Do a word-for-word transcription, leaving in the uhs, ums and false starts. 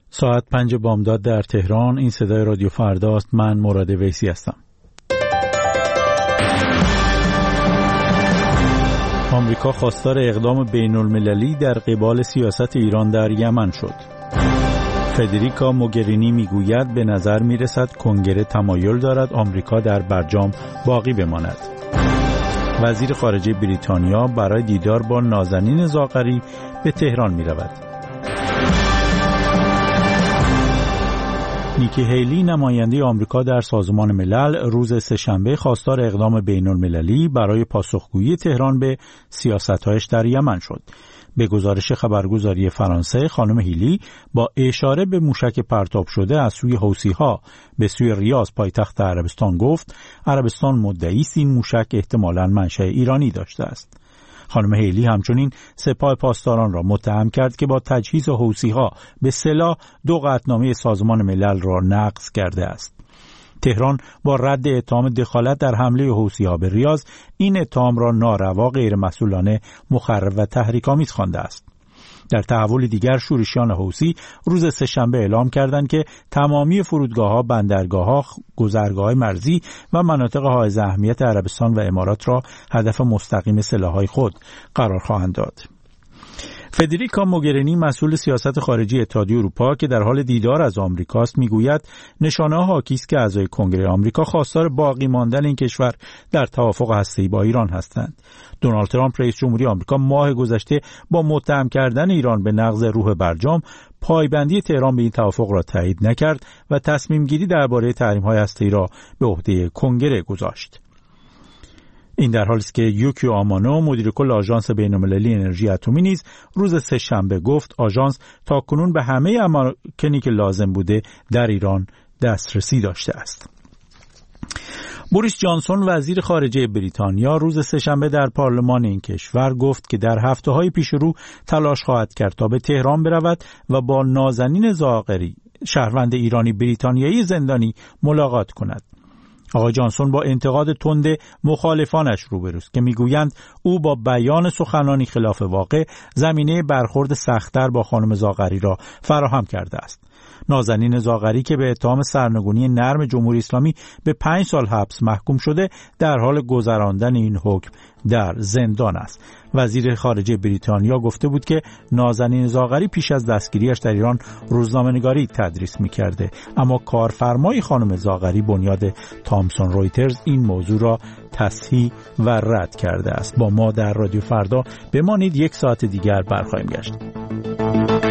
ساعت پنج بامداد در تهران. این صدای رادیو فرداست. من مراد ویسی هستم. آمریکا خواستار اقدام بین المللی در قبال سیاست ایران در یمن شد. فدریکا موگرینی میگوید به نظر میرسد کنگره تمایل دارد آمریکا در برجام باقی بماند. وزیر خارجه بریتانیا برای دیدار با نازنین زاغری به تهران میرود. نیکی هیلی نماینده آمریکا در سازمان ملل روز سه‌شنبه خواستار اقدام بین المللی برای پاسخگویی تهران به سیاست‌هایش در یمن شد. به گزارش خبرگزاری فرانسه، خانم هیلی با اشاره به موشک پرتاب شده از سوی حوثی‌ها به سوی ریاض پایتخت عربستان گفت عربستان مدعی است این موشک احتمالاً منشأ ایرانی داشته است. خانم هیلی همچنین سپاه پاسداران را متهم کرد که با تجهیز حوثی‌ها به سلاح دو قطعنامه سازمان ملل را نقض کرده است. تهران با رد اتهام دخالت در حمله حوثی‌ها به ریاض این اتهام را ناروا، غیر مسئولانه، مخرب و تحریک‌آمیز خوانده است. در تحول دیگر شورشیان حوثی روز سه‌شنبه اعلام کردند که تمامی فرودگاه‌ها، بندرگاه‌ها، گذرگاه‌های مرزی و مناطق حائز اهمیت عربستان و امارات را هدف مستقیم سلاح‌های خود قرار خواهند داد. فدریکا موگرینی مسئول سیاست خارجی اتحادیه اروپا که در حال دیدار از آمریکاست میگوید نشانه حاکی است که اعضای کنگره آمریکا خواستار باقی ماندن این کشور در توافق هسته‌ای با ایران هستند. دونالد ترامپ رئیس جمهوری آمریکا ماه گذشته با متهم کردن ایران به نقض روح برجام پایبندی تهران به این توافق را تایید نکرد و تصمیم گیری درباره تحریم‌های هسته‌ای را به عهده کنگره گذاشت. این در حالی است که یوکیو آمانو مدیر کل آژانس بین‌المللی انرژی اتمی نیز روز سه‌شنبه گفت آژانس تاکنون به همه اماکنی که لازم بوده در ایران دسترسی داشته است. بوریس جانسون وزیر خارجه بریتانیا روز سه‌شنبه در پارلمان این کشور گفت که در هفته‌های پیش رو تلاش خواهد کرد تا به تهران برود و با نازنین زاغری شهروند ایرانی بریتانیایی زندانی ملاقات کند. آقای جانسون با انتقاد تند مخالفانش روبروست که میگویند او با بیان سخنانی خلاف واقع زمینه برخورد سخت‌تر با خانم زاغری را فراهم کرده است. نازنین زاغری که به اتهام سرنگونی نرم جمهوری اسلامی به پنج سال حبس محکوم شده در حال گذراندن این حکم در زندان است. وزیر خارجه بریتانیا گفته بود که نازنین زاغری پیش از دستگیریش در ایران روزنامه‌نگاری تدریس می‌کرده، اما کارفرمای خانم زاغری بنیاد تامسون رویترز این موضوع را تصحیح و رد کرده است. با ما در رادیو فردا بمانید، یک ساعت دیگر برخواهیم گشت.